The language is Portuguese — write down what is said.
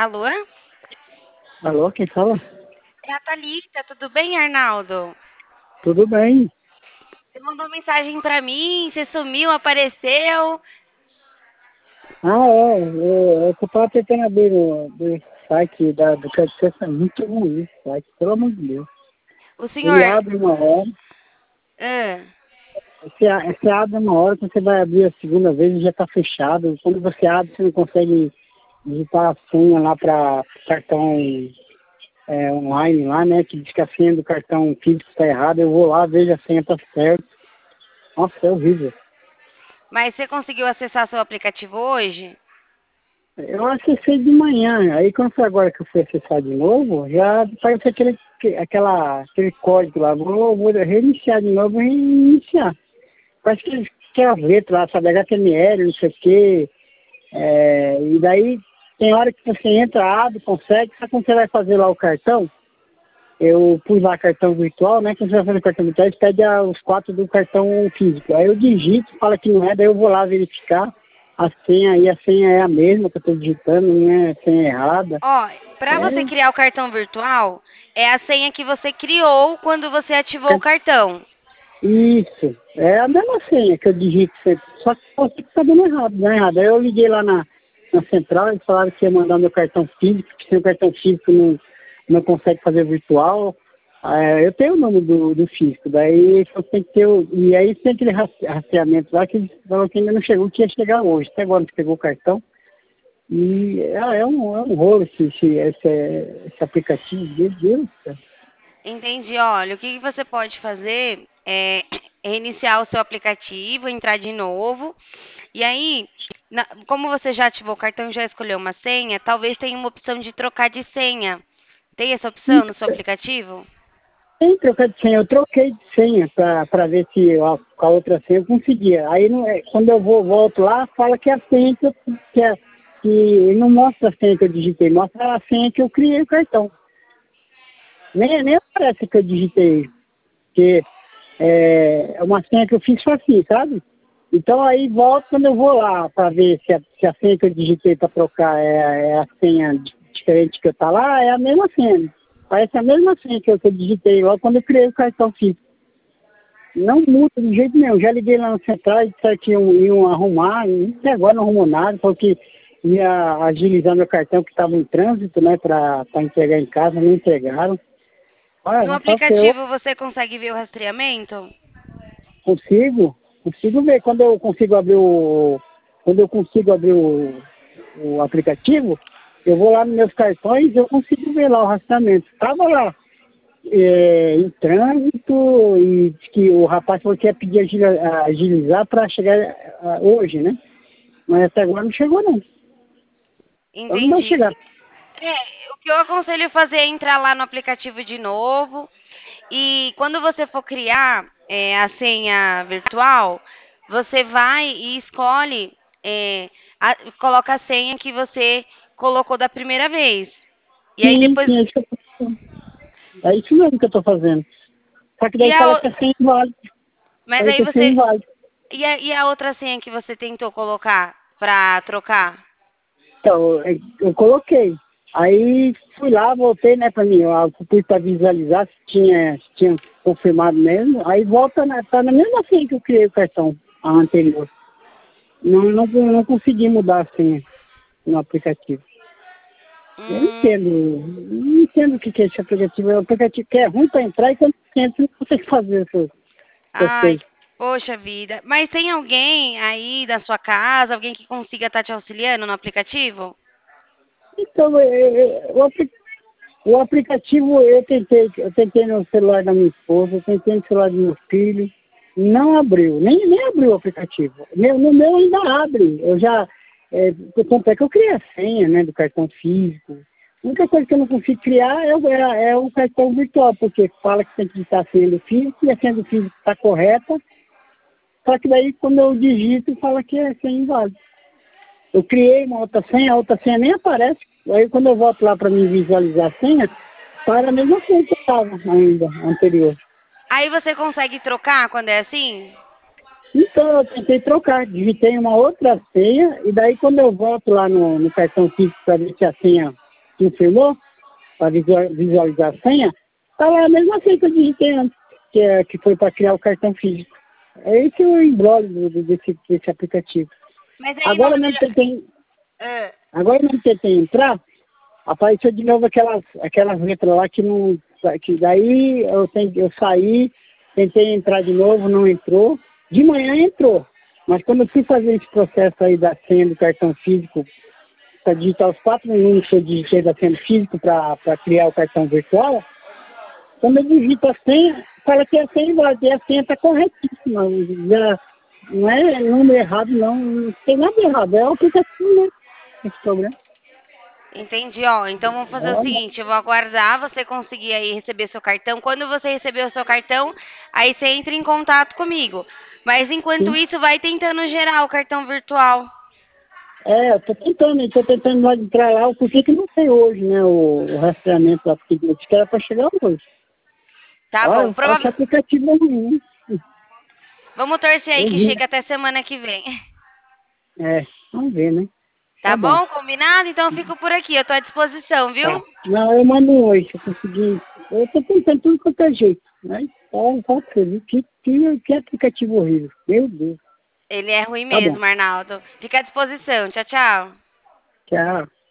Alô? Alô, quem fala? É a Thalita, tudo bem, Arnaldo? Tudo bem? Você mandou mensagem pra mim, você sumiu, apareceu. É que eu tava tentando abrir do site do Credit é muito ruim esse site, pelo amor de Deus. O Ele senhor. abre uma hora, Ah, você abre uma hora, quando você vai abrir a segunda vez ele já tá fechado. Quando você abre, você não consegue digitar a senha lá para cartão online lá, né? Que diz que a senha do cartão físico está errada. Eu vou lá, vejo a senha tá certa. Nossa, é horrível. mas você conseguiu acessar seu aplicativo hoje? Eu acessei de manhã, aí quando foi agora que eu fui acessar de novo, já apareceu aquele código lá. Vou reiniciar de novo e reiniciar. Parece que é a letra lá, sabe, HTML, não sei o quê. E daí tem hora que você entra, abre, consegue, só quando você vai fazer lá o cartão, eu pus lá cartão virtual, né? Quando você vai fazer o cartão virtual, ele pede os quatro do cartão físico. Aí eu digito, fala que não é, daí eu vou lá verificar a senha, e a senha é a mesma que eu estou digitando, não é senha errada. Ó, pra você É criar o cartão virtual, é a senha que você criou quando você ativou o cartão. isso, é a mesma senha que eu digito sempre, só que você que está dando errado, não é errado. Aí eu liguei lá na central, eles falaram que ia mandar meu cartão físico, que sem o cartão físico não consegue fazer virtual. Eu tenho o nome do físico, daí só tem que ter e aí tem aquele rastreamento lá que eles falaram que ainda não chegou, que ia chegar hoje. Até agora não pegou o cartão. E é um rolo esse aplicativo, meu Deus do céu. Entendi. Olha, o que que você pode fazer é reiniciar o seu aplicativo, entrar de novo. E aí, como você já ativou o cartão e já escolheu uma senha, talvez tenha uma opção de trocar de senha. Tem essa opção no seu aplicativo? Tem trocar de senha, eu troquei de senha para ver se com a outra senha eu conseguia. Aí quando eu volto lá, fala que é a senha que não mostra a senha que eu digitei, mostra a senha que eu criei o cartão. Nem aparece que eu digitei, porque é uma senha que eu fiz assim, sabe? Então aí volta quando eu vou lá para ver se a senha que eu digitei para trocar é a senha diferente que eu tá lá, é a mesma senha. Parece a mesma senha que eu digitei logo quando eu criei o cartão físico. Não muda de jeito nenhum. Já liguei lá no central e disseram que iam arrumar, e até agora não arrumou nada, falou que ia agilizar meu cartão que estava em trânsito, né, para entregar em casa, não entregaram. No Olha, só que eu aplicativo você consegue ver o rastreamento? consigo ver quando eu consigo abrir o aplicativo, eu vou lá nos meus cartões, eu consigo ver lá o rastreamento. Estava lá em trânsito e diz que o rapaz falou que ia pedir agilizar para chegar hoje, né? Mas até agora não chegou não. Então não vai Entendi. chegar. O que eu aconselho fazer é entrar lá no aplicativo de novo e quando você for criar a senha virtual, você vai e escolhe, coloca a senha que você colocou da primeira vez. E aí Sim, depois. sim, é isso que eu tô fazendo. É isso mesmo que eu estou fazendo. Só que E daí a, fala o- que é sem inválido. mas Fala aí que é sem você. inválido. E a outra senha que você tentou colocar pra trocar? Então, eu coloquei. Aí fui lá, voltei, né, para mim, eu fui para visualizar se tinha confirmado mesmo. Aí volta, tá na mesma senha que eu criei o cartão, a anterior. Não consegui mudar a senha no aplicativo. Eu Hum, não entendo o que é esse aplicativo. É um aplicativo que é ruim para entrar e quando você entra, você não consegue fazer essas ai, coisas. poxa vida. Mas tem alguém aí da sua casa, alguém que consiga estar te auxiliando no aplicativo? Então, o aplicativo eu tentei no celular da minha esposa, eu tentei no celular do meu filho, não abriu, nem abriu o aplicativo. No meu ainda abre. Eu já, tanto é que eu criei a senha, né, do cartão físico. A única coisa que eu não consigo criar é o cartão virtual, porque fala que tem que digitar a senha do físico e a senha do físico está correta, só que daí quando eu digito fala que é senha inválida. Eu criei uma outra senha, a outra senha nem aparece. Aí quando eu volto lá para me visualizar a senha, para a mesma senha que eu estava ainda, anterior. Aí você consegue trocar quando é assim? Então eu tentei trocar, digitei uma outra senha, e daí quando eu volto lá no cartão físico para ver se a senha confirmou para visualizar a senha, tá lá a mesma senha que eu digitei antes, que foi para criar o cartão físico. É esse o embrólio desse aplicativo. Mas aí Agora não... mesmo que ele tem, Ah, agora mesmo que ele tem que entrar, apareceu de novo aquelas letras lá que não. Que daí eu saí, tentei entrar de novo, não entrou. De manhã entrou. Mas quando eu fui fazer esse processo aí da senha do cartão físico, para digitar os 4 números que eu digitei da senha físico para criar o cartão virtual, quando eu digito a senha, fala que a senha está corretíssima. Já não é número errado, não tem nada errado, é o aplicativo, né? Esse problema. entendi, ó. Então vamos fazer o Olha, seguinte, eu vou aguardar você conseguir aí receber seu cartão. Quando você receber o seu cartão, aí você entra em contato comigo. Mas enquanto sim. isso, vai tentando gerar o cartão virtual. Eu tô tentando lá entrar lá, por que não tem hoje, né, o rastreamento lá, porque eu disse que era para chegar hoje. Tá bom. Olha que aplicativo é ruim, hein? Vamos torcer aí que Horrível. chega até semana que vem. Vamos ver, né? Tá Tá bom. bom? Combinado? Então eu fico por aqui. Eu tô à disposição, viu? Tá. Não, eu mando um oi, se eu conseguir. Eu tô tentando tudo quanto é jeito, né? Pode ser, viu? Que aplicativo horrível. Meu Deus. Ele é ruim Tá bom. mesmo, Arnaldo. Fica à disposição. Tchau, tchau. Tchau.